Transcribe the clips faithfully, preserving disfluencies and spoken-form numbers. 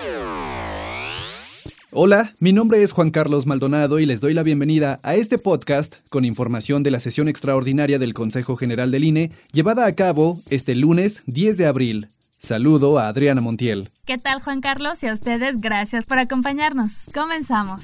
Hola, mi nombre es Juan Carlos Maldonado y les doy la bienvenida a este podcast con información de la sesión extraordinaria del Consejo General del I N E llevada a cabo este lunes diez de abril. Saludo a Adriana Montiel. ¿Qué tal, Juan Carlos? Y a ustedes, gracias por acompañarnos. Comenzamos.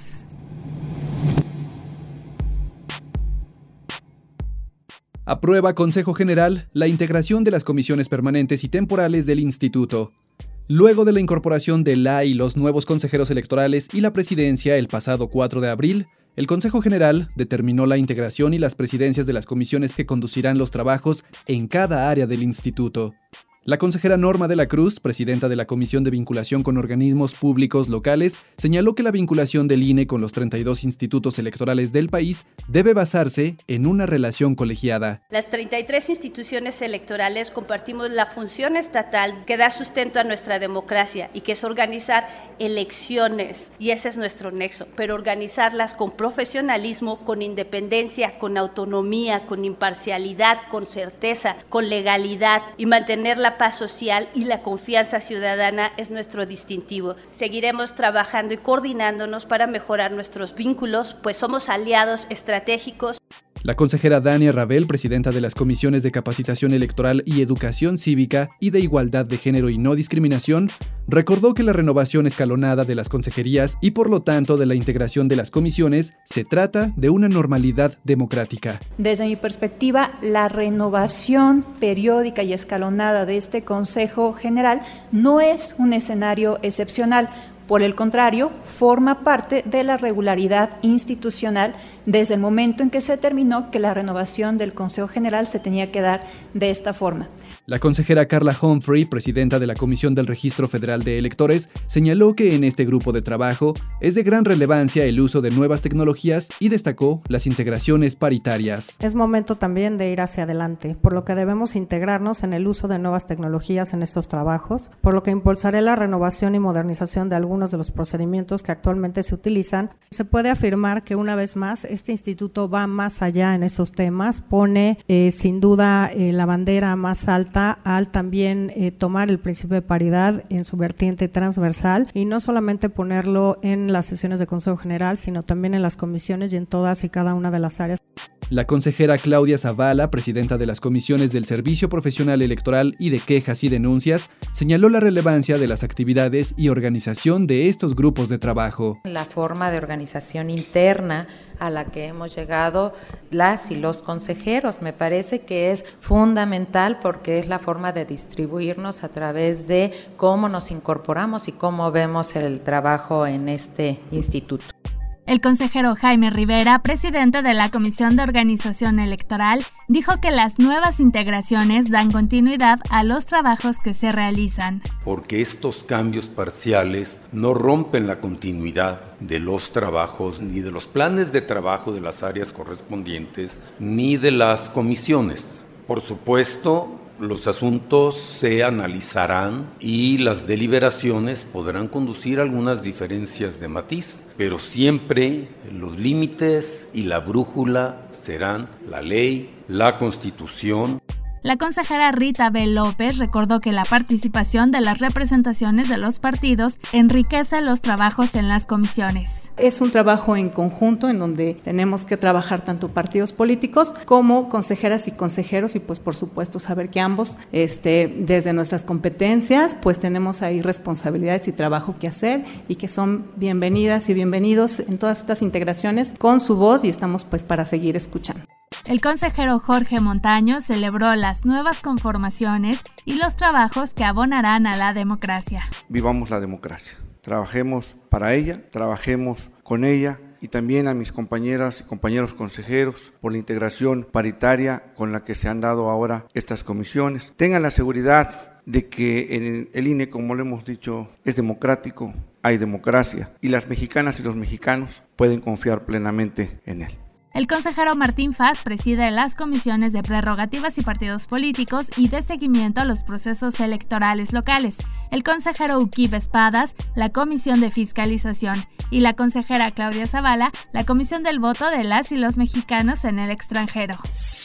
Aprueba Consejo General la integración de las comisiones permanentes y temporales del Instituto. Luego de la incorporación de la y los nuevos consejeros electorales y la presidencia el pasado cuatro de abril, el Consejo General determinó la integración y las presidencias de las comisiones que conducirán los trabajos en cada área del Instituto. La consejera Norma de la Cruz, presidenta de la Comisión de Vinculación con Organismos Públicos Locales, señaló que la vinculación del I N E con los treinta y dos institutos electorales del país debe basarse en una relación colegiada. Las treinta y tres instituciones electorales compartimos la función estatal que da sustento a nuestra democracia y que es organizar elecciones, y ese es nuestro nexo, pero organizarlas con profesionalismo, con independencia, con autonomía, con imparcialidad, con certeza, con legalidad, y mantener la paz social y la confianza ciudadana es nuestro distintivo. Seguiremos trabajando y coordinándonos para mejorar nuestros vínculos, pues somos aliados estratégicos. La consejera Dania Rabel, presidenta de las comisiones de capacitación electoral y educación cívica y de igualdad de género y no discriminación, recordó que la renovación escalonada de las consejerías y por lo tanto de la integración de las comisiones se trata de una normalidad democrática. Desde mi perspectiva, la renovación periódica y escalonada de este Consejo General no es un escenario excepcional. Por el contrario, forma parte de la regularidad institucional desde el momento en que se determinó que la renovación del Consejo General se tenía que dar de esta forma. La consejera Carla Humphrey, presidenta de la Comisión del Registro Federal de Electores, señaló que en este grupo de trabajo es de gran relevancia el uso de nuevas tecnologías y destacó las integraciones paritarias. Es momento también de ir hacia adelante, por lo que debemos integrarnos en el uso de nuevas tecnologías en estos trabajos, por lo que impulsaré la renovación y modernización de algunos de los procedimientos que actualmente se utilizan. Se puede afirmar que una vez más este instituto va más allá en esos temas, pone eh, sin duda eh, la bandera más alta al también eh, tomar el principio de paridad en su vertiente transversal y no solamente ponerlo en las sesiones de Consejo General, sino también en las comisiones y en todas y cada una de las áreas. La consejera Claudia Zavala, presidenta de las comisiones del Servicio Profesional Electoral y de Quejas y Denuncias, señaló la relevancia de las actividades y organización de estos grupos de trabajo. La forma de organización interna a la que hemos llegado las y los consejeros me parece que es fundamental porque es la forma de distribuirnos a través de cómo nos incorporamos y cómo vemos el trabajo en este instituto. El consejero Jaime Rivera, presidente de la Comisión de Organización Electoral, dijo que las nuevas integraciones dan continuidad a los trabajos que se realizan. Porque estos cambios parciales no rompen la continuidad de los trabajos, ni de los planes de trabajo de las áreas correspondientes, ni de las comisiones. Por supuesto, los asuntos se analizarán y las deliberaciones podrán conducir a algunas diferencias de matiz, pero siempre los límites y la brújula serán la ley, la Constitución. La consejera Rita B. López recordó que la participación de las representaciones de los partidos enriquece los trabajos en las comisiones. Es un trabajo en conjunto en donde tenemos que trabajar tanto partidos políticos como consejeras y consejeros y pues por supuesto saber que ambos este, desde nuestras competencias pues tenemos ahí responsabilidades y trabajo que hacer y que son bienvenidas y bienvenidos en todas estas integraciones con su voz y estamos pues para seguir escuchando. El consejero Jorge Montaño celebró las nuevas conformaciones y los trabajos que abonarán a la democracia. Vivamos la democracia, trabajemos para ella, trabajemos con ella y también a mis compañeras y compañeros consejeros por la integración paritaria con la que se han dado ahora estas comisiones. Tengan la seguridad de que en el I N E, como lo hemos dicho, es democrático, hay democracia y las mexicanas y los mexicanos pueden confiar plenamente en él. El consejero Martín Faz preside las comisiones de prerrogativas y partidos políticos y de seguimiento a los procesos electorales locales, el consejero Uquib Espadas, la comisión de fiscalización, y la consejera Claudia Zavala, la comisión del voto de las y los mexicanos en el extranjero.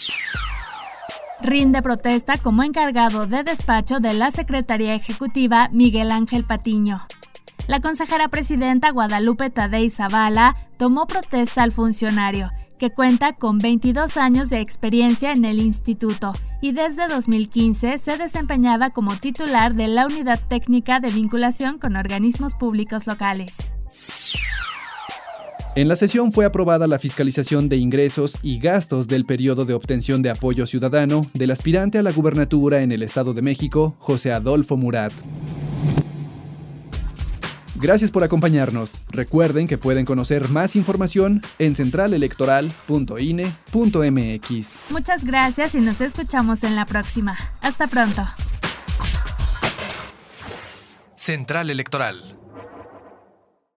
Rinde protesta como encargado de despacho de la Secretaría Ejecutiva Miguel Ángel Patiño. La consejera presidenta Guadalupe Tadei Zavala tomó protesta al funcionario, que cuenta con veintidós años de experiencia en el instituto y desde dos mil quince se desempeñaba como titular de la Unidad Técnica de Vinculación con Organismos Públicos Locales. En la sesión fue aprobada la fiscalización de ingresos y gastos del periodo de obtención de apoyo ciudadano del aspirante a la gubernatura en el Estado de México, José Adolfo Murat. Gracias por acompañarnos. Recuerden que pueden conocer más información en central electoral punto i n e punto m x. Muchas gracias y nos escuchamos en la próxima. Hasta pronto. Central Electoral.